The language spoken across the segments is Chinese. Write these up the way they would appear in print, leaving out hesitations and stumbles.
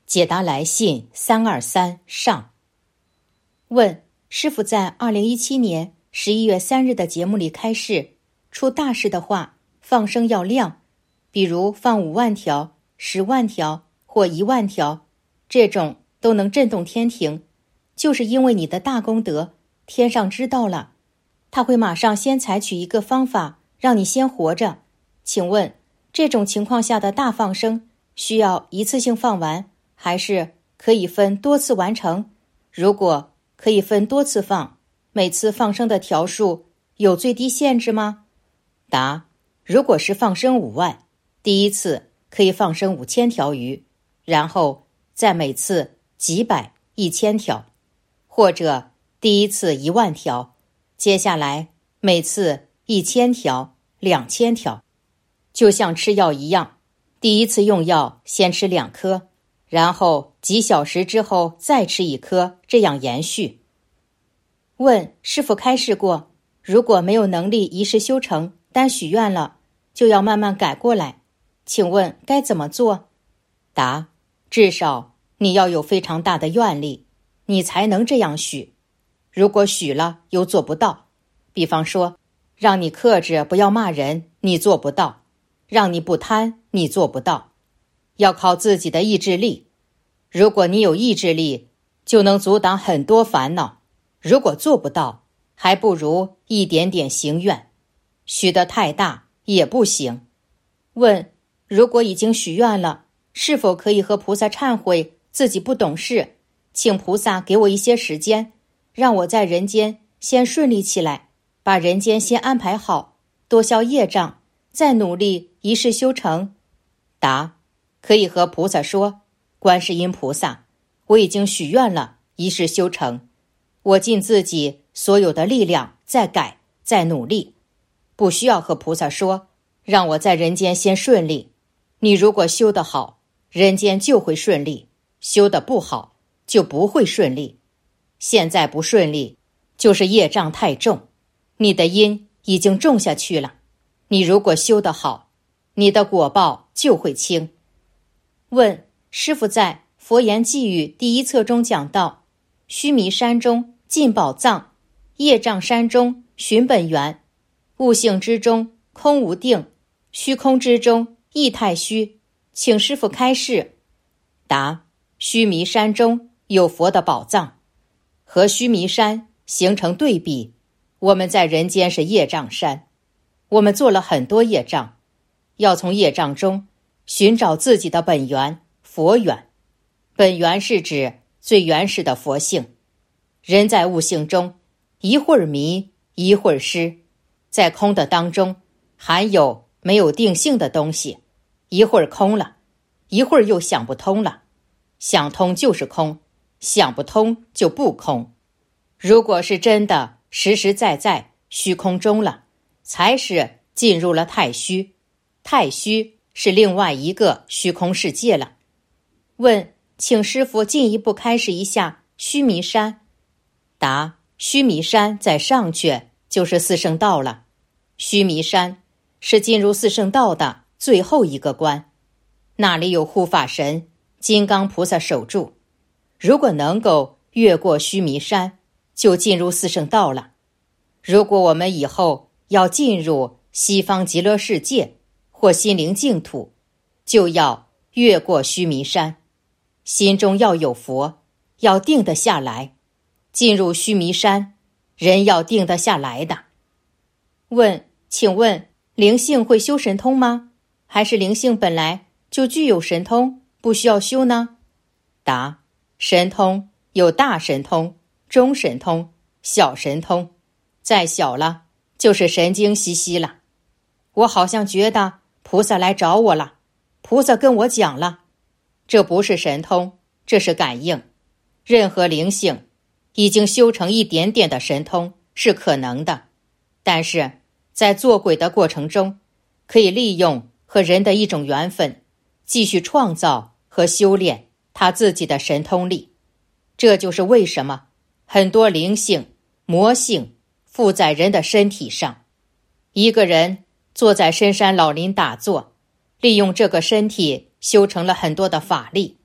解答来信323上。问：师父在2017年11月3日的节目里开示，出大事的话，放生要量，比如放5万条、10万条或1万条，这种都能震动天庭，就是因为你的大功德，天上知道了，他会马上先采取一个方法，让你先活着。请问，这种情况下的大放生，需要一次性放完，还是可以分多次完成？如果可以分多次放，每次放生的条数有最低限制吗？答：如果是放生5万，第一次可以放生5000条鱼，然后再每次几百、1000条，或者第一次1万条，接下来每次1000条、2000条，就像吃药一样，第一次用药先吃2颗，然后几小时之后再吃1颗，这样延续。问：师父开示过，如果没有能力一世修成，单许愿了，就要慢慢改过来，请问该怎么做？答：至少你要有非常大的愿力，你才能这样许。如果许了又做不到，比方说让你克制不要骂人，你做不到；让你不贪，你做不到，要靠自己的意志力。如果你有意志力，就能阻挡很多烦恼。如果做不到，还不如一点点行愿，许得太大也不行。问：如果已经许愿了，是否可以和菩萨忏悔自己不懂事，请菩萨给我一些时间，让我在人间先顺利起来，把人间先安排好，多消业障，再努力一世修成？答：可以和菩萨说，观世音菩萨，我已经许愿了，一世修成，我尽自己所有的力量再改再努力，不需要和菩萨说让我在人间先顺利。你如果修得好，人间就会顺利，修得不好就不会顺利。现在不顺利，就是业障太重，你的因已经种下去了。你如果修得好，你的果报就会轻。问：师父在《佛言寄语》第1册中讲到，须弥山中进宝藏，业障山中寻本源，悟性之中空无定，虚空之中亦太虚，请师父开示。答：须弥山中有佛的宝藏，和须弥山形成对比。我们在人间是业障山，我们做了很多业障，要从业障中寻找自己的本源，佛源。本源是指最原始的佛性。人在悟性中，一会儿迷，一会儿失，在空的当中含有没有定性的东西，一会儿空了，一会儿又想不通了。想通就是空，想不通就不空。如果是真的实实在在虚空中了，才是进入了太虚。太虚是另外一个虚空世界了。问：请师父进一步开示一下须弥山。答：须弥山在上去就是四圣道了。须弥山是进入四圣道的最后一个关，那里有护法神金刚菩萨守住。如果能够越过须弥山，就进入四圣道了。如果我们以后要进入西方极乐世界或心灵净土，就要越过须弥山，心中要有佛，要定得下来。进入须弥山，人要定得下来的。问：请问灵性会修神通吗？还是灵性本来就具有神通，不需要修呢？答：神通有大神通、中神通、小神通，再小了就是神经兮兮了。我好像觉得菩萨来找我了，菩萨跟我讲了，这不是神通，这是感应。任何灵性已经修成一点点的神通是可能的，但是在做鬼的过程中，可以利用和人的一种缘分，继续创造和修炼他自己的神通力。这就是为什么很多灵性、魔性附在人的身体上。一个人坐在深山老林打坐，利用这个身体修成了很多的法力，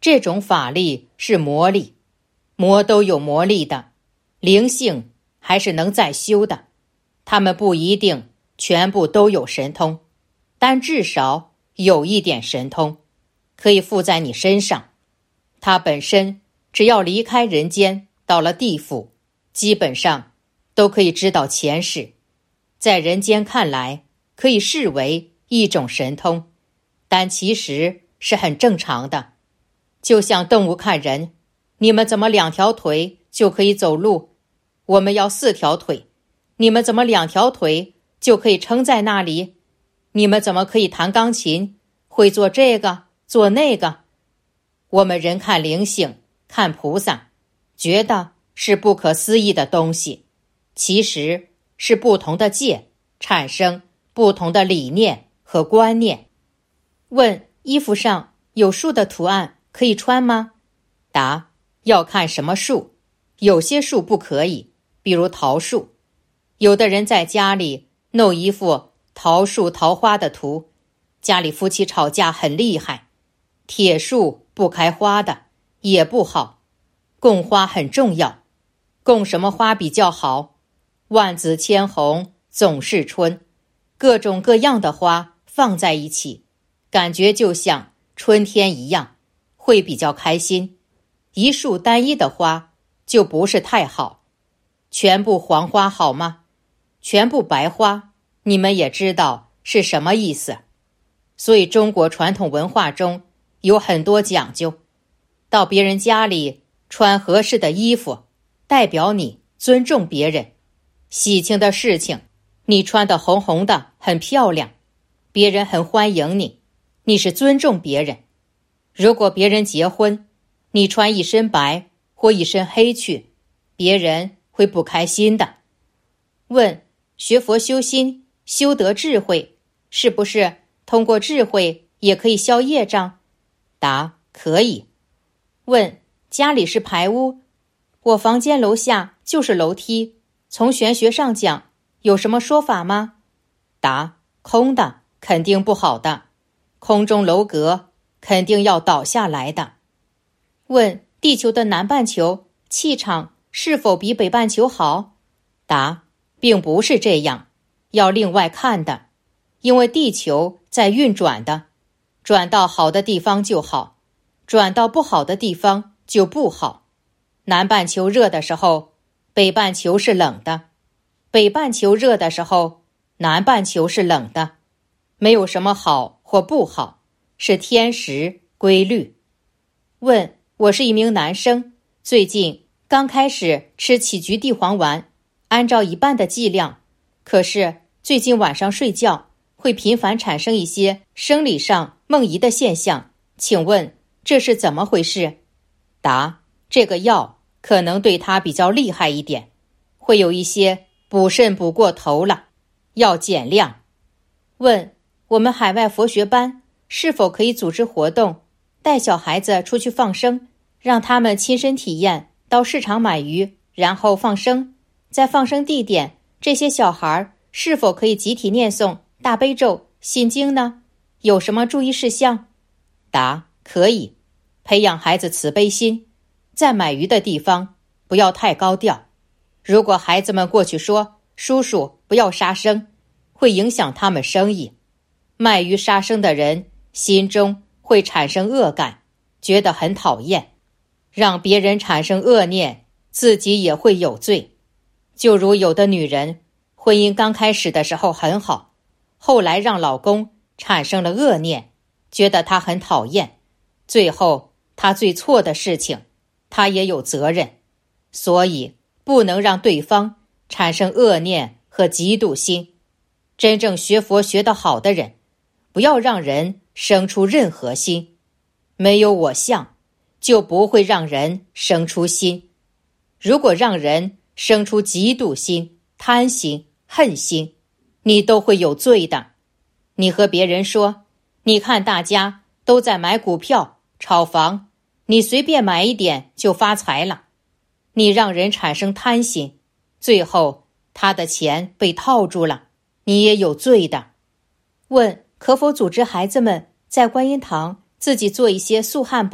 这种法力是魔力，魔都有魔力的，灵性还是能再修的。他们不一定全部都有神通，但至少有一点神通，可以附在你身上。他本身只要离开人间，到了地府，基本上都可以知道前世。在人间看来，可以视为一种神通，但其实是很正常的。就像动物看人，你们怎么2条腿就可以走路？我们要4条腿。你们怎么2条腿就可以撑在那里？你们怎么可以弹钢琴，会做这个，做那个？我们人看灵性，看菩萨，觉得是不可思议的东西，其实是不同的界产生不同的理念和观念。问：衣服上有树的图案可以穿吗？答：要看什么树，有些树不可以，比如桃树。有的人在家里弄一幅桃树桃花的图，家里夫妻吵架很厉害。铁树不开花的也不好，供花很重要。供什么花比较好？万紫千红总是春，各种各样的花放在一起，感觉就像春天一样，会比较开心。一束单一的花就不是太好。全部黄花好吗？全部白花，你们也知道是什么意思。所以中国传统文化中有很多讲究。到别人家里穿合适的衣服，代表你尊重别人。喜庆的事情，你穿得红红的很漂亮，别人很欢迎你，你是尊重别人。如果别人结婚，你穿一身白或一身黑去，别人会不开心的。问：学佛修心，修得智慧，是不是通过智慧也可以消业障？答：可以。问：家里是排屋，我房间楼下就是楼梯，从玄学上讲，有什么说法吗？答：空的肯定不好的，空中楼阁肯定要倒下来的。问：地球的南半球气场是否比北半球好？答：并不是这样，要另外看的。因为地球在运转的，转到好的地方就好，转到不好的地方就不好。南半球热的时候，北半球是冷的；北半球热的时候，南半球是冷的。没有什么好或不好，是天时规律。问：我是一名男生，最近刚开始吃杞菊地黄丸，按照一半的剂量，可是最近晚上睡觉会频繁产生一些生理上梦遗的现象，请问这是怎么回事？答：这个药可能对他比较厉害一点，会有一些补肾补过头了，要减量。问：我们海外佛学班是否可以组织活动，带小孩子出去放生，让他们亲身体验到市场买鱼，然后放生？在放生地点，这些小孩是否可以集体念诵大悲咒、心经呢？有什么注意事项？答：可以。培养孩子慈悲心，在买鱼的地方不要太高调。如果孩子们过去说叔叔不要杀生，会影响他们生意。卖鱼杀生的人心中会产生恶感，觉得很讨厌，让别人产生恶念，自己也会有罪。就如有的女人，婚姻刚开始的时候很好，后来让老公产生了恶念，觉得他很讨厌，最后他最错的事情，他也有责任。所以不能让对方产生恶念和嫉妒心。真正学佛学得好的人，不要让人生出任何心。没有我相，就不会让人生出心。如果让人生出嫉妒心、贪心、恨心，你都会有罪的。你和别人说，你看大家都在买股票、炒房，你随便买一点就发财了。你让人产生贪心，最后他的钱被套住了，你也有罪的。问：可否组织孩子们在观音堂自己做一些素汉堡，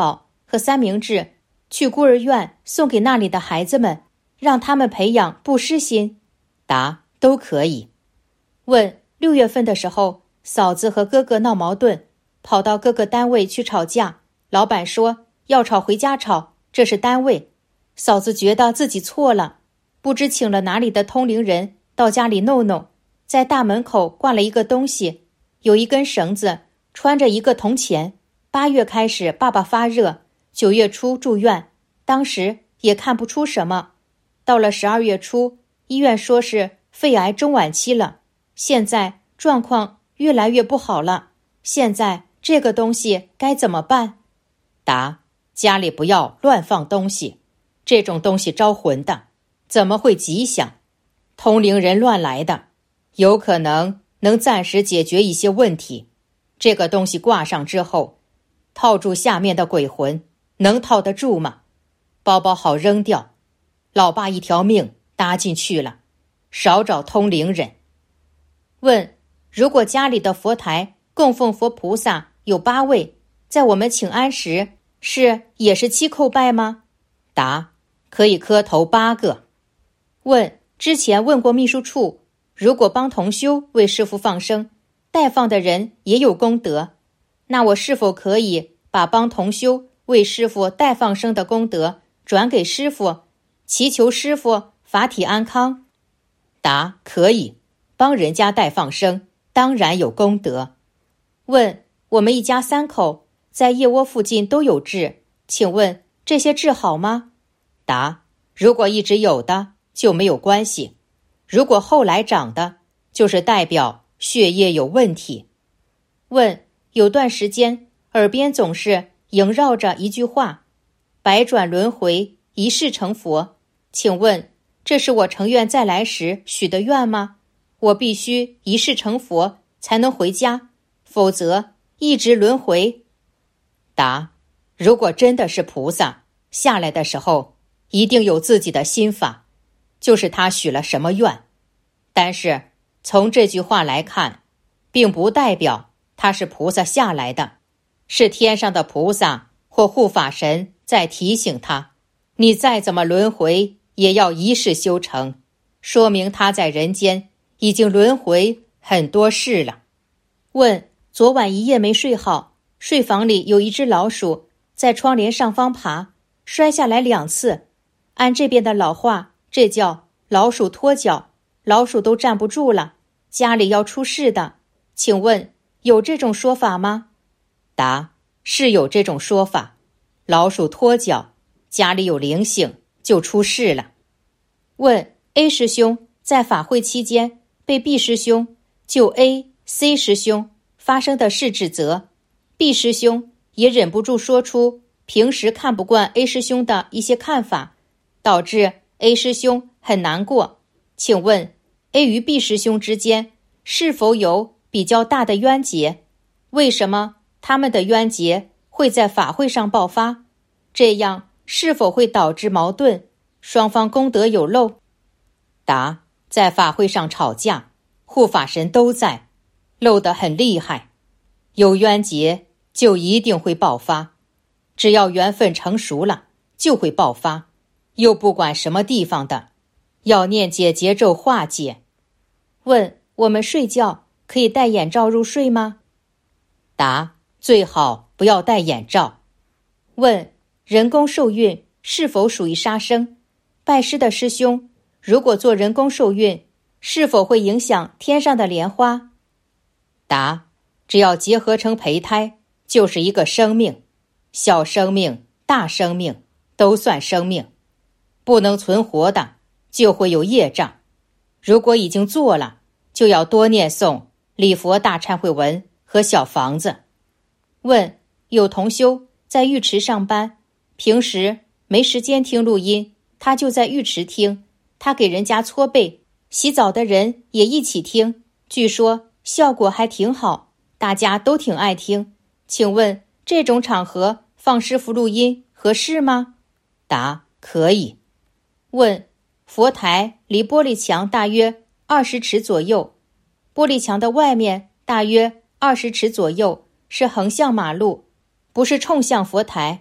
和三明治去孤儿院送给那里的孩子们，让他们培养布施心？答：都可以。问：6月份的时候，嫂子和哥哥闹矛盾，跑到哥哥单位去吵架，老板说要吵回家吵，这是单位。嫂子觉得自己错了，不知请了哪里的通灵人到家里弄弄，在大门口挂了一个东西，有一根绳子，穿着一个铜钱。8月开始爸爸发热，9月初住院，当时也看不出什么。到了12月初，医院说是肺癌中晚期了，现在状况越来越不好了。现在这个东西该怎么办？答：家里不要乱放东西，这种东西招魂的，怎么会吉祥？通灵人乱来的，有可能能暂时解决一些问题。这个东西挂上之后，套住下面的鬼魂，能套得住吗？包包好扔掉，老爸一条命搭进去了，少找通灵人。问：如果家里的佛台供奉佛菩萨有8位，在我们请安时也是7叩拜吗？答：可以磕头8个。问：之前问过秘书处，如果帮同修为师父放生，代放的人也有功德，那我是否可以把帮同修为师父代放生的功德转给师父，祈求师父法体安康？答：可以，帮人家代放生当然有功德。问：我们一家3口在腋窝附近都有痣，请问这些痣好吗？答：如果一直有的就没有关系，如果后来长的，就是代表血液有问题。问：有段时间耳边总是萦绕着一句话：百转轮回，一世成佛。请问这是我成愿再来时许的愿吗？我必须一世成佛才能回家，否则一直轮回。答：如果真的是菩萨下来的时候，一定有自己的心法，就是他许了什么愿。但是从这句话来看，并不代表他是菩萨下来的，是天上的菩萨或护法神在提醒他，你再怎么轮回也要一世修成，说明他在人间已经轮回很多世了。问：昨晚一夜没睡好，睡房里有一只老鼠在窗帘上方爬，摔下来2次。按这边的老话，这叫老鼠脱脚，老鼠都站不住了，家里要出事的。请问有这种说法吗？答：是有这种说法，老鼠脱脚，家里有灵性就出事了。问： A 师兄在法会期间被 B 师兄就 A、C 师兄发生的事指责， B 师兄也忍不住说出平时看不惯 A 师兄的一些看法，导致 A 师兄很难过。请问 A 与 B 师兄之间是否有比较大的冤结？为什么他们的冤结会在法会上爆发？这样是否会导致矛盾，双方功德有漏？答：在法会上吵架，护法神都在，漏得很厉害，有冤结就一定会爆发，只要缘分成熟了就会爆发，又不管什么地方的，要念解结咒化解。问：我们睡觉可以戴眼罩入睡吗？答：最好不要戴眼罩。问：人工受孕是否属于杀生？拜师的师兄如果做人工受孕，是否会影响天上的莲花？答：只要结合成胚胎，就是一个生命，小生命、大生命都算生命，不能存活的就会有业障。如果已经做了，就要多念诵礼佛大忏悔文和小房子。问：有同修在浴池上班，平时没时间听录音，他就在浴池听，他给人家搓背，洗澡的人也一起听，据说效果还挺好，大家都挺爱听。请问这种场合放师父录音合适吗？答：可以。问：佛台离玻璃墙大约20尺左右，玻璃墙的外面大约20尺左右是横向马路，不是冲向佛台，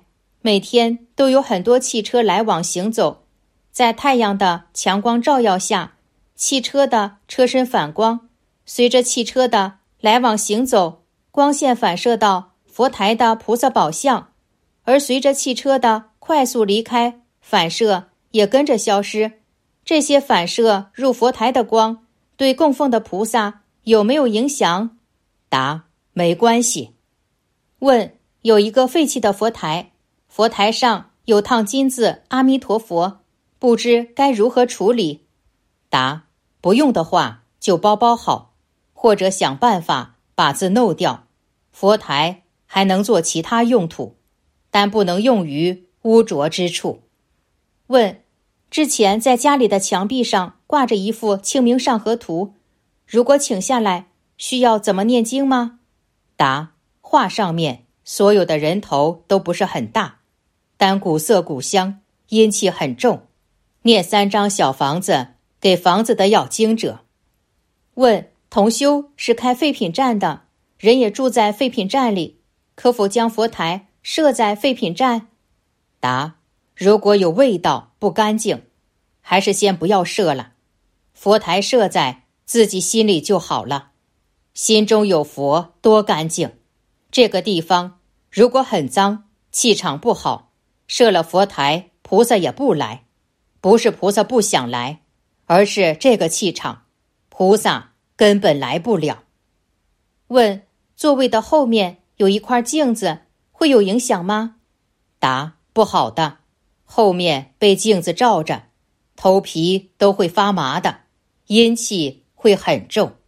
每天都有很多汽车来往行走，在太阳的强光照耀下，汽车的车身反光，随着汽车的来往行走，光线反射到佛台的菩萨宝像，而随着汽车的快速离开，反射也跟着消失。这些反射入佛台的光对供奉的菩萨有没有影响？答：没关系。问：有一个废弃的佛台，佛台上有烫金字阿弥陀佛，不知该如何处理？答：不用的话就包好，或者想办法把字弄掉。佛台还能做其他用途，但不能用于污浊之处。问：之前在家里的墙壁上挂着一幅清明上河图，如果请下来，需要怎么念经吗？答：画上面所有的人头都不是很大，但古色古香，阴气很重，念3张小房子给房子的要经者。问：同修是开废品站的，人也住在废品站里，可否将佛台设在废品站？答：如果有味道不干净，还是先不要设了。佛台设在自己心里就好了，心中有佛多干净。这个地方如果很脏，气场不好，设了佛台，菩萨也不来。不是菩萨不想来，而是这个气场，菩萨根本来不了。问：座位的后面有一块镜子，会有影响吗？答：不好的，后面被镜子照着，头皮都会发麻的，阴气会很重。